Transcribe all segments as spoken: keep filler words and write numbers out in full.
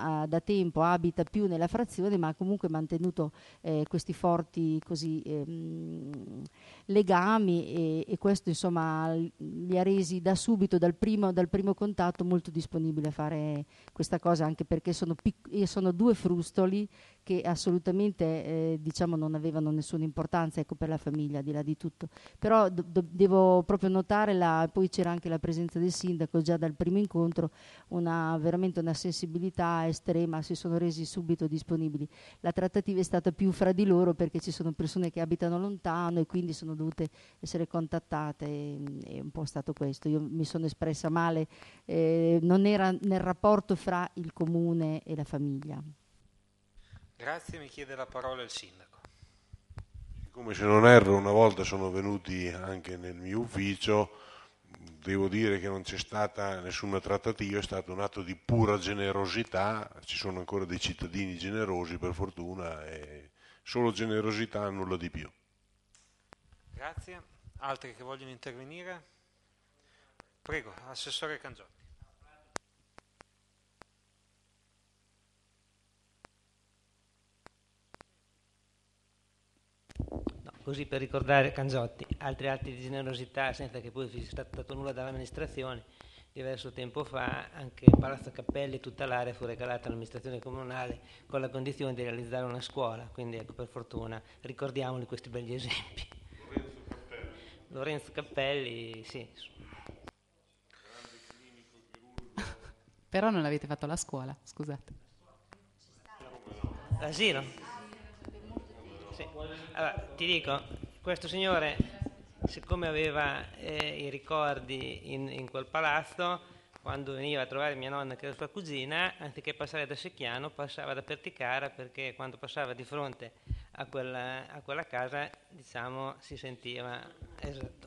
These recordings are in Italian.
ha, da tempo abita più nella frazione, ma ha comunque mantenuto eh, questi forti così, ehm, legami e, e questo insomma li ha resi da subito, dal primo, dal primo contatto, molto disponibili a fare questa cosa, anche perché sono, pic- sono due frustoli che assolutamente eh, diciamo non avevano nessuna importanza, ecco, per la famiglia, al di là di tutto. Però do- do- devo proprio notare la, poi c'era anche la presenza del sindaco già dal primo incontro, una, veramente una sensibilità estrema, si sono resi subito disponibili. La trattativa è stata più fra di loro perché ci sono persone che abitano lontano e quindi sono dovute essere contattate, e, è un po' stato questo. Io mi sono espressa male, eh, non era nel rapporto fra il comune e la famiglia. Grazie, mi chiede la parola il sindaco. Come se non erro, una volta sono venuti anche nel mio ufficio, devo dire che non c'è stata nessuna trattativa, è stato un atto di pura generosità, ci sono ancora dei cittadini generosi per fortuna, e solo generosità, nulla di più. Grazie. Altri che vogliono intervenire? Prego, Assessore Cangiotti. No, così per ricordare Cangiotti, altri atti di generosità senza che poi sia stato dato nulla dall'amministrazione. Diverso tempo fa anche Palazzo Cappelli e tutta l'area fu regalata all'amministrazione comunale con la condizione di realizzare una scuola, quindi ecco, per fortuna ricordiamoli questi begli esempi. Lorenzo Cappelli. Lorenzo Cappelli, sì. Però non avete fatto la scuola, scusate. L'asilo? Sì. Allora, ti dico, questo signore, siccome aveva eh, i ricordi in, in quel palazzo, quando veniva a trovare mia nonna che era sua cugina, anziché passare da Secchiano, passava da Perticara, perché quando passava di fronte a quella, a quella casa, diciamo, si sentiva... Esatto.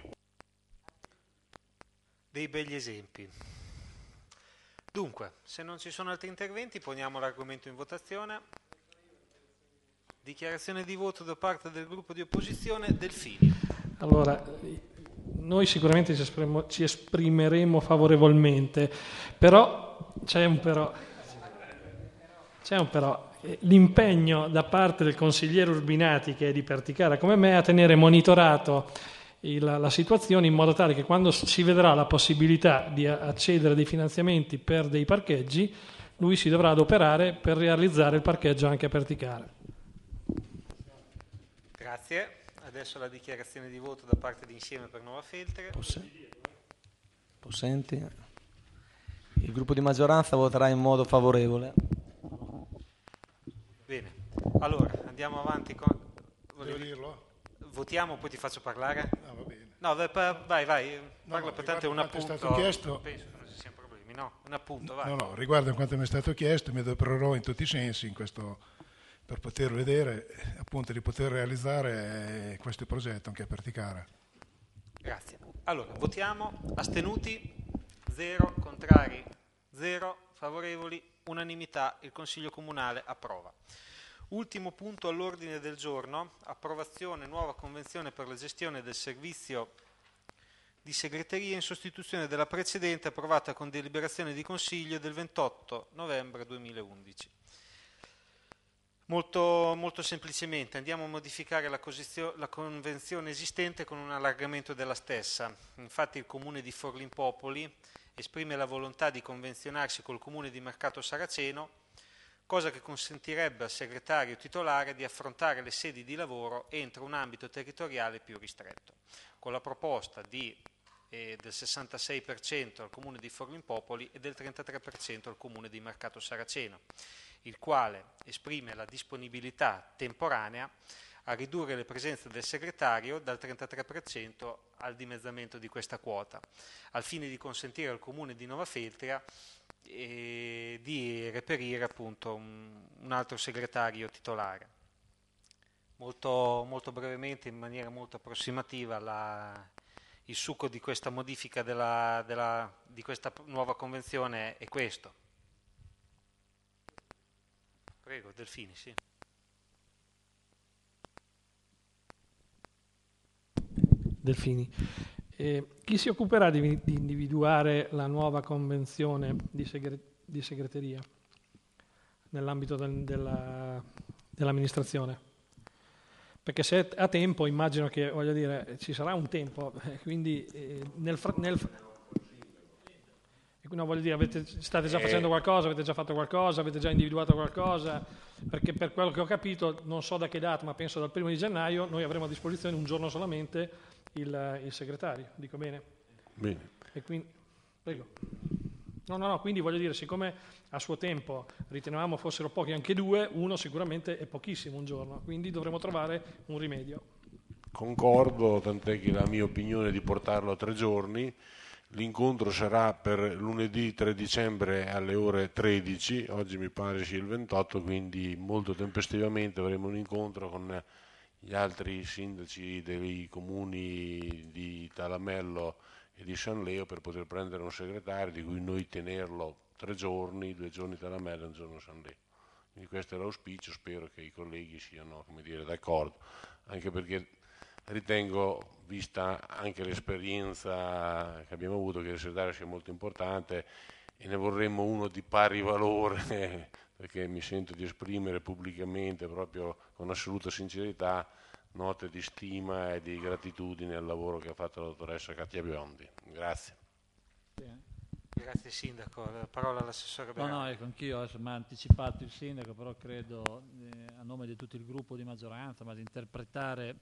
Dei begli esempi. Dunque, se non ci sono altri interventi, poniamo l'argomento in votazione. Dichiarazione di voto da parte del gruppo di opposizione. Delfini. Allora, noi sicuramente ci esprimeremo, ci esprimeremo favorevolmente, però c'è un però. C'è un però. L'impegno da parte del consigliere Urbinati, che è di Perticara come me, a tenere monitorato il, la situazione in modo tale che quando si vedrà la possibilità di accedere a dei finanziamenti per dei parcheggi, lui si dovrà adoperare per realizzare il parcheggio anche a Perticara. Grazie. Adesso la dichiarazione di voto da parte di Insieme per Nuova Feltre. Possenti. Il gruppo di maggioranza voterà in modo favorevole. Bene, allora andiamo avanti con... Devo dirlo? Votiamo, poi ti faccio parlare? Ah, va bene. No, vai, vai, parla no, per tanto è un appunto. È stato chiesto... Penso che non ci siano problemi, no, un appunto, vai. No, no, riguardo a quanto mi è stato chiesto, mi adopererò in tutti i sensi in questo, per poter vedere, appunto, di poter realizzare questo progetto anche a Perticara. Grazie. Allora, votiamo, astenuti, zero, contrari, zero, favorevoli, unanimità, il Consiglio Comunale approva. Ultimo punto all'ordine del giorno, approvazione nuova convenzione per la gestione del servizio di segreteria in sostituzione della precedente approvata con deliberazione di Consiglio del ventotto novembre duemilaundici. Molto, molto semplicemente andiamo a modificare la, la convenzione esistente con un allargamento della stessa. Infatti il Comune di Forlimpopoli esprime la volontà di convenzionarsi col Comune di Mercato Saraceno, cosa che consentirebbe al segretario titolare di affrontare le sedi di lavoro entro un ambito territoriale più ristretto, con la proposta di, eh, del sessantasei per cento al Comune di Forlimpopoli e del trentatré per cento al Comune di Mercato Saraceno, il quale esprime la disponibilità temporanea a ridurre le presenze del segretario dal trentatré per cento al dimezzamento di questa quota, al fine di consentire al Comune di Nova Feltria eh, di reperire appunto un, un altro segretario titolare. Molto, molto brevemente, in maniera molto approssimativa, la, il succo di questa modifica della, della, di questa nuova convenzione è questo. Prego, Delfini, sì. Delfini. Eh, chi si occuperà di, di individuare la nuova convenzione di, segre, di segreteria? nell'ambito del, della, dell'amministrazione. Perché se a tempo, immagino che, voglio dire, ci sarà un tempo, eh, quindi eh, nel, fra, nel no, voglio dire, avete, state già facendo qualcosa, avete già fatto qualcosa, avete già individuato qualcosa, perché per quello che ho capito, non so da che data, ma penso dal primo di gennaio, noi avremo a disposizione un giorno solamente il, il segretario, dico bene? Bene. E quindi, prego. No, no, no, quindi voglio dire, siccome a suo tempo ritenevamo fossero pochi anche due, uno sicuramente è pochissimo un giorno, quindi dovremo trovare un rimedio. Concordo, tant'è che la mia opinione è di portarlo a tre giorni. L'incontro sarà per lunedì tre dicembre alle ore tredici, oggi mi pare sia il ventotto, quindi molto tempestivamente avremo un incontro con gli altri sindaci dei comuni di Talamello e di San Leo per poter prendere un segretario di cui noi tenerlo tre giorni, due giorni Talamello e un giorno San Leo. Quindi questo è l'auspicio, spero che i colleghi siano, come dire, d'accordo, anche perché ritengo, vista anche l'esperienza che abbiamo avuto, che il segretario sia molto importante e ne vorremmo uno di pari valore, perché mi sento di esprimere pubblicamente, proprio con assoluta sincerità, note di stima e di gratitudine al lavoro che ha fatto la dottoressa Katia Biondi. Grazie. Grazie Sindaco, la parola all'assessore Berardi. No, no, ecco, anch'io adesso mi ha anticipato il Sindaco, però credo, eh, a nome di tutto il gruppo di maggioranza, ma di interpretare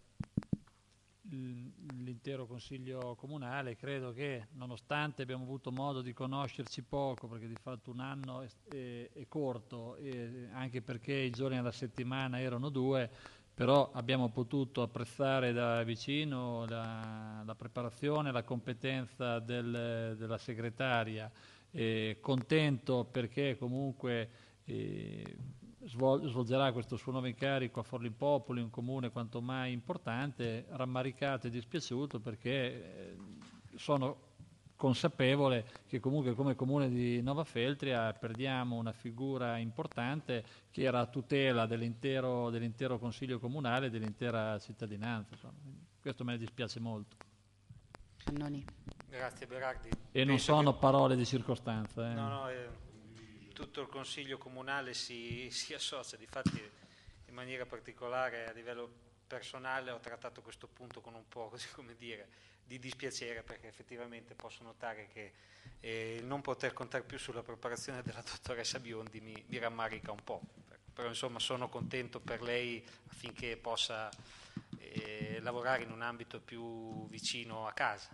l'intero Consiglio Comunale, credo che nonostante abbiamo avuto modo di conoscerci poco, perché di fatto un anno è, è, è corto, e anche perché i giorni della settimana erano due, però abbiamo potuto apprezzare da vicino la, la preparazione, la competenza del, della segretaria, eh, contento perché comunque eh, svolgerà questo suo nuovo incarico a Forlimpopoli, un comune quanto mai importante, rammaricato e dispiaciuto perché eh, sono consapevole che comunque come comune di Nova Feltria perdiamo una figura importante che era a tutela dell'intero, dell'intero Consiglio Comunale e dell'intera cittadinanza. Insomma. Questo me ne dispiace molto. Annoni. Grazie Berardi. E Penso non sono che... parole di circostanza. Eh. No, no, eh, tutto il Consiglio Comunale si, si associa, difatti in maniera particolare a livello personale ho trattato questo punto con un po', così come dire, di dispiacere, perché effettivamente posso notare che eh, il non poter contare più sulla preparazione della dottoressa Biondi mi, mi rammarica un po', però insomma sono contento per lei affinché possa eh, lavorare in un ambito più vicino a casa.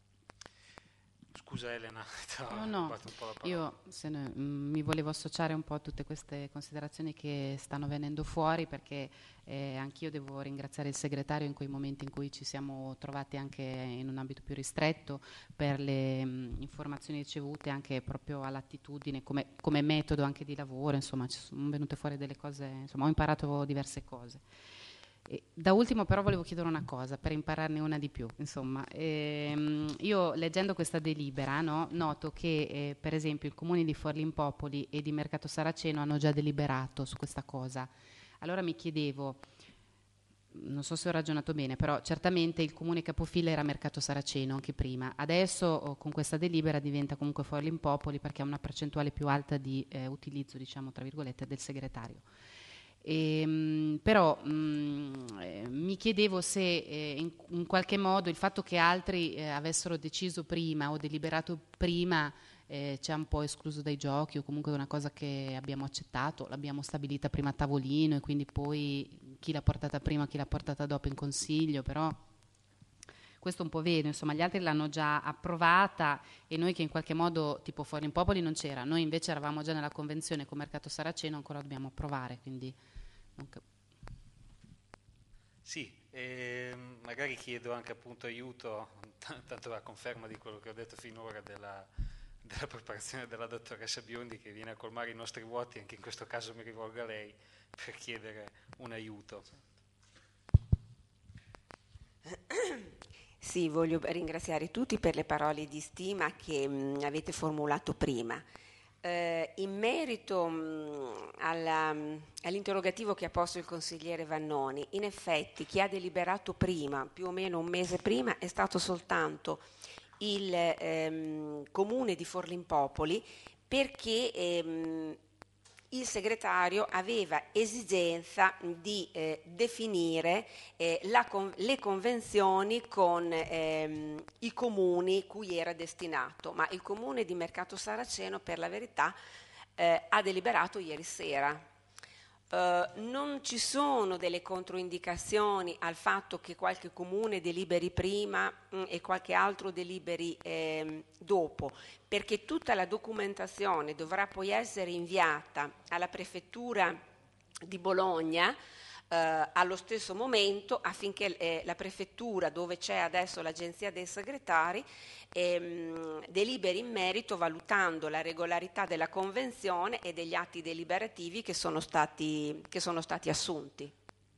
Scusa Elena, no, no. Io se ne, mh, mi volevo associare un po' a tutte queste considerazioni che stanno venendo fuori, perché eh, anch'io devo ringraziare il segretario in quei momenti in cui ci siamo trovati anche in un ambito più ristretto per le mh, informazioni ricevute, anche proprio all'attitudine come, come metodo anche di lavoro, insomma ci sono venute fuori delle cose, insomma ho imparato diverse cose. E da ultimo però volevo chiedere una cosa per impararne una di più, insomma ehm, io leggendo questa delibera no, noto che eh, per esempio il comune di Forlimpopoli e di Mercato Saraceno hanno già deliberato su questa cosa. Allora mi chiedevo, non so se ho ragionato bene, però certamente il comune capofila era Mercato Saraceno anche prima, adesso oh, con questa delibera diventa comunque Forlimpopoli perché ha una percentuale più alta di eh, utilizzo, diciamo tra virgolette, del segretario. E, mh, però mh, eh, mi chiedevo se eh, in, in qualche modo il fatto che altri eh, avessero deciso prima o deliberato prima eh, ci ha un po' escluso dai giochi, o comunque è una cosa che abbiamo accettato, l'abbiamo stabilita prima a tavolino e quindi poi chi l'ha portata prima, chi l'ha portata dopo in consiglio, però questo un po' vedo, insomma gli altri l'hanno già approvata e noi che in qualche modo tipo Forlimpopoli non c'era, noi invece eravamo già nella convenzione con Mercato Saraceno, ancora dobbiamo approvare, quindi non cap- sì, eh, magari chiedo anche appunto aiuto, t- tanto a conferma di quello che ho detto finora della, della preparazione della dottoressa Biondi che viene a colmare i nostri vuoti, anche in questo caso mi rivolgo a lei per chiedere un aiuto. Sì, voglio ringraziare tutti per le parole di stima che mh, avete formulato prima. Eh, in merito mh, alla, mh, all'interrogativo che ha posto il consigliere Vannoni, in effetti chi ha deliberato prima, più o meno un mese prima, è stato soltanto il ehm, comune di Forlimpopoli, perché ehm, il segretario aveva esigenza di eh, definire eh, la con- le convenzioni con ehm, i comuni cui era destinato, ma il comune di Mercato Saraceno, per la verità, eh, ha deliberato ieri sera. Uh, non ci sono delle controindicazioni al fatto che qualche comune deliberi prima mh, e qualche altro deliberi eh, dopo, perché tutta la documentazione dovrà poi essere inviata alla prefettura di Bologna eh, allo stesso momento, affinché eh, la prefettura, dove c'è adesso l'agenzia dei segretari, ehm, deliberi in merito, valutando la regolarità della convenzione e degli atti deliberativi che sono stati, che sono stati assunti.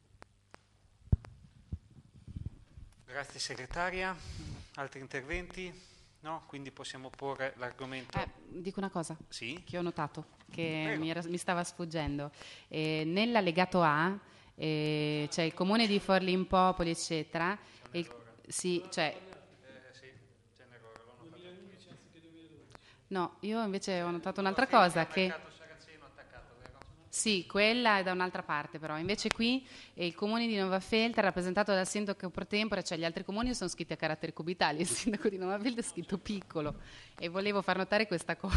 Grazie segretaria. Altri interventi? No? Quindi possiamo porre l'argomento. Eh, dico una cosa sì? che ho notato, che mi, era, mi stava sfuggendo. Eh, nell'allegato A eh, c'è il comune di Forlì in Popoli, eccetera. Il, sì, cioè, eh, sì, c'è un errore, l'ho notato. No, io invece ho notato un'altra cosa che... Sì, quella è da un'altra parte però. Invece qui eh, il comune di Novafeltre è rappresentato dal sindaco pro tempore, cioè gli altri comuni sono scritti a caratteri cubitali, il sindaco di Novafeltre è scritto piccolo e volevo far notare questa cosa.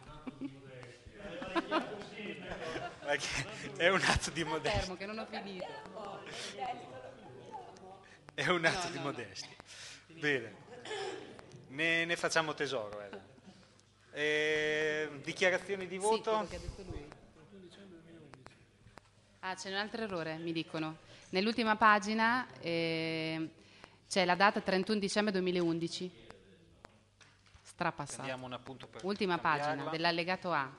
È un atto di modestia. Fermo, che non ho finito. È un atto no, di no, modestia. No. Bene, ne, ne facciamo tesoro. Eh. Eh, dichiarazioni di voto? Sì, quello che ha detto lui. Ah, c'è un altro errore, mi dicono. Nell'ultima pagina eh, c'è la data trentuno dicembre duemilaundici. Strapassato. Prendiamo un appunto per Ultima cambiarla. pagina dell'allegato A.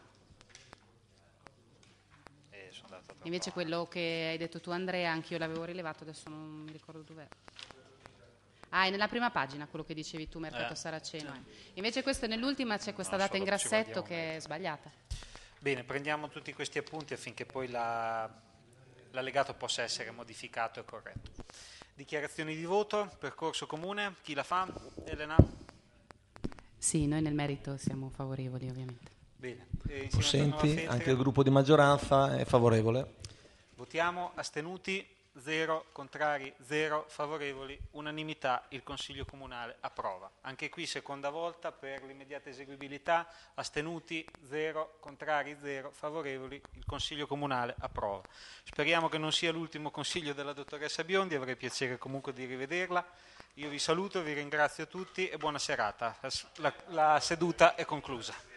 Eh, sono andata troppo Invece avanti. quello che hai detto tu, Andrea, anch'io l'avevo rilevato, adesso non mi ricordo dov'è. Ah, è nella prima pagina quello che dicevi tu, Mercato Eh, Saraceno. sì. Eh. Invece questo nell'ultima c'è questa No, data in solo ci grassetto guardiamo che è meglio. sbagliata. Bene, prendiamo tutti questi appunti affinché poi la, l'allegato possa essere modificato e corretto. Dichiarazioni di voto, percorso comune, chi la fa? Elena? Sì, noi nel merito siamo favorevoli ovviamente. Bene. E insieme a Possenti, Novafeltre, anche il gruppo di maggioranza è favorevole. votiamo, astenuti, zero, contrari, zero, favorevoli, unanimità, il Consiglio Comunale approva. Anche qui seconda volta per l'immediata eseguibilità, astenuti, zero, contrari, zero, favorevoli, il Consiglio Comunale approva. Speriamo che non sia l'ultimo consiglio della dottoressa Biondi, avrei piacere comunque di rivederla. Io vi saluto, vi ringrazio tutti e buona serata. La, la, la seduta è conclusa.